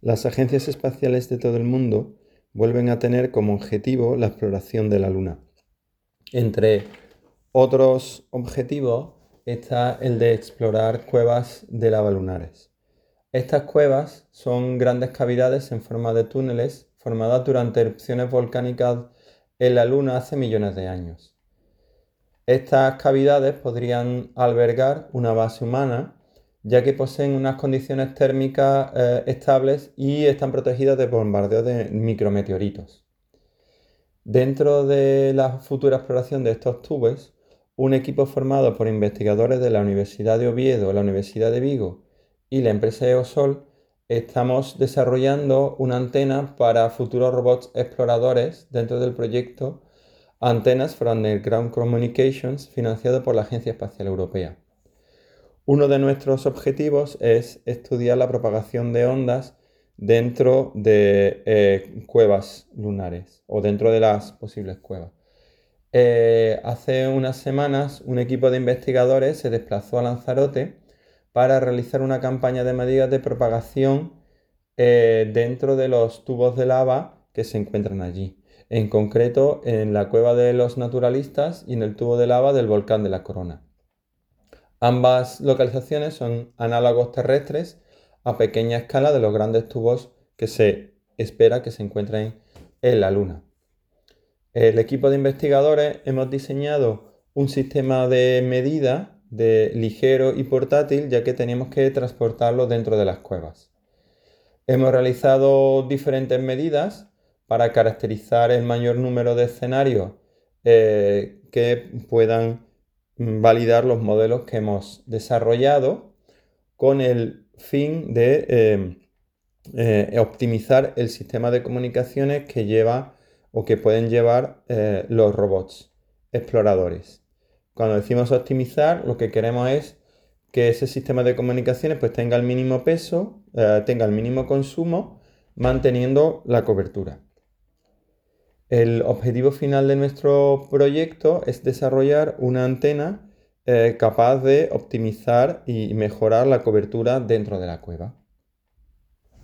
Las agencias espaciales de todo el mundo vuelven a tener como objetivo la exploración de la Luna. Entre otros objetivos está el de explorar cuevas de lava lunares. Estas cuevas son grandes cavidades en forma de túneles formadas durante erupciones volcánicas en la Luna hace millones de años. Estas cavidades podrían albergar una base humana, ya que poseen unas condiciones térmicas estables y están protegidas de bombardeos de micrometeoritos. Dentro de la futura exploración de estos tubos, un equipo formado por investigadores de la Universidad de Oviedo, la Universidad de Vigo y la empresa Eosol, estamos desarrollando una antena para futuros robots exploradores dentro del proyecto Antennas for Underground Communications, financiado por la Agencia Espacial Europea. Uno de nuestros objetivos es estudiar la propagación de ondas dentro de cuevas lunares o dentro de las posibles cuevas. Hace unas semanas un equipo de investigadores se desplazó a Lanzarote para realizar una campaña de medidas de propagación dentro de los tubos de lava que se encuentran allí. En concreto en la cueva de los naturalistas y en el tubo de lava del volcán de la Corona. Ambas localizaciones son análogos terrestres a pequeña escala de los grandes tubos que se espera que se encuentren en la Luna. El equipo de investigadores hemos diseñado un sistema de medida ligero y portátil, ya que tenemos que transportarlo dentro de las cuevas. Hemos realizado diferentes medidas para caracterizar el mayor número de escenarios que puedan validar los modelos que hemos desarrollado con el fin de optimizar el sistema de comunicaciones que lleva o que pueden llevar los robots exploradores. Cuando decimos optimizar, lo que queremos es que ese sistema de comunicaciones pues tenga el mínimo peso, tenga el mínimo consumo, manteniendo la cobertura. El objetivo final de nuestro proyecto es desarrollar una antena capaz de optimizar y mejorar la cobertura dentro de la cueva.